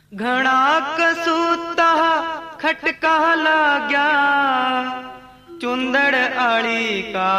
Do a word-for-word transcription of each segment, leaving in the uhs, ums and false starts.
घना कसूता खटका लाग्या चुंदड़ आड़ी का।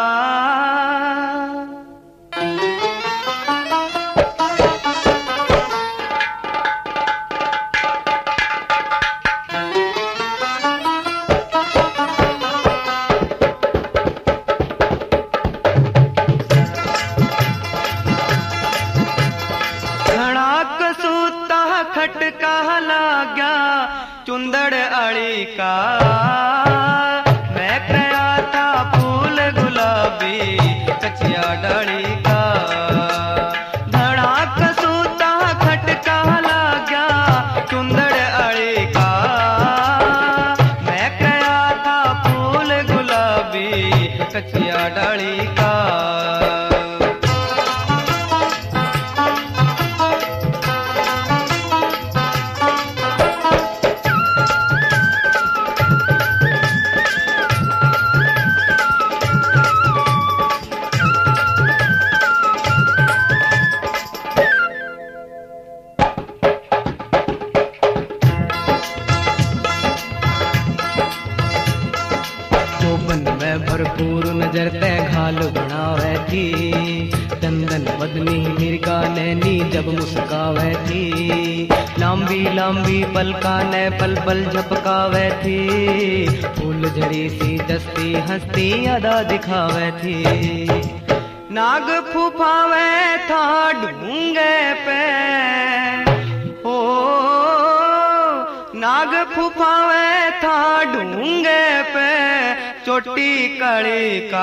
खटका लाग्या चुंदड़ आड़ी का। मैं कया था फूल गुलाबी कचिया डाली का। धड़ा कसूता खटका लाग्या चुंदड़ आड़ी का। मैं कया था फूल गुलाबी कचिया डाली का। भरपूर नजर ते घाल बनावे थी। चंदन बदनी मिर्गा नैनी जब मुस्कावे थी। लांबी लांबी पलका ने पल पल झपकावे थी। फूल झड़ी सी दस्ती हंसती अदा दिखावे थी। नाग फूफावे था ढूंगे पे ओ नाग फूफावे था ढूंगे पे चोटी कड़ी का।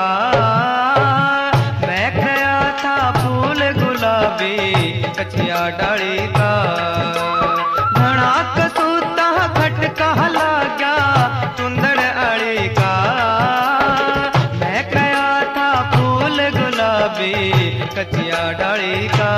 मैं खया था फूल गुलाबी कचिया डाली का। घना कसूता खटका लाग्या चुंदड़ आड़ी का। मैं खया था फूल गुलाबी कचिया डाली का।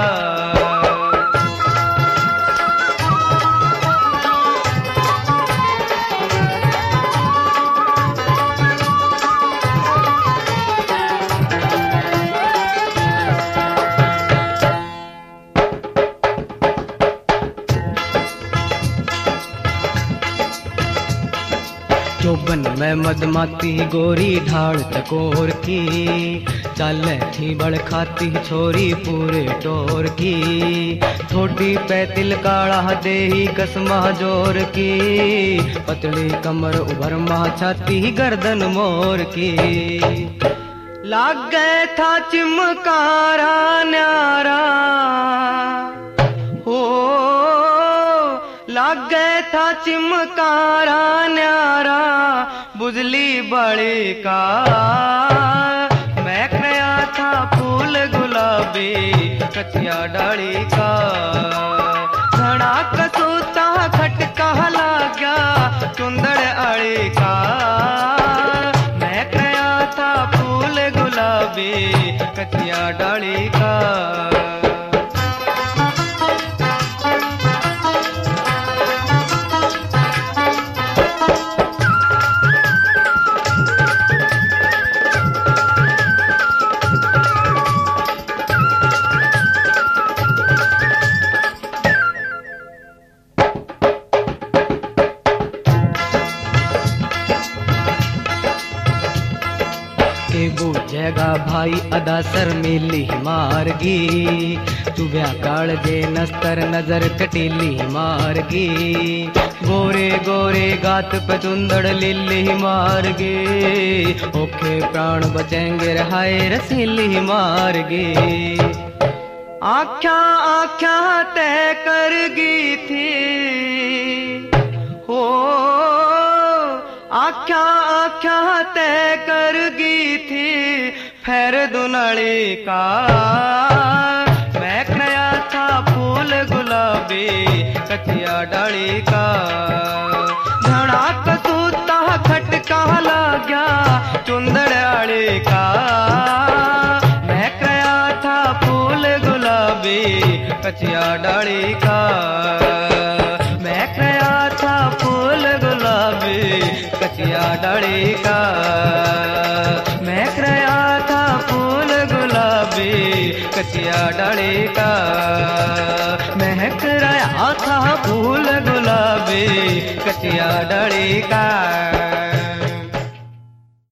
चौबन में मदमाती गोरी ढाल चकोर की। चल थी बड़ खाती छोरी पूरे टोर की। थोड़ी पे तिल काड़ा देही कसमा जोर की। पतली कमर उभर महा छाती गर्दन मोर की। लाग गए था चिमकारा न्यारा हो। लाग गए था चिमकारा न्यारा बुझली बड़ी का। मैं खया था फूल गुलाबी कचिया डाली का। घना कसूता खटका लाग्या चुंदड़ आड़ी का। मैं खया था फूल गुलाबी कचिया डाली का। जगा भाई अदा सर मिली मारगी। चुभ्या काल जे नस्तर नजर कटीली मारगी। गोरे गोरे गात पे चुंदड़ लिली मारगी। ओखे प्राण बचेंगे रहाए रसीली मारगी। आख्या आख्या तय करगी थी हो। आख्या आख्या तय करगी थी फेर दुनड़ी का। मैं खया था फूल गुलाबी कचिया डाली का। घना कसूता खटका लाग्या चुंदड़ आड़ी का। मैं खया था फूल गुलाबी कचिया डाली का। मैं खया था फूल गुलाबी कचिया डाली का। मैं खया था फूल गुलाबी कचिया डाली का। मैं खया था फूल वे कचिया डड़ी का।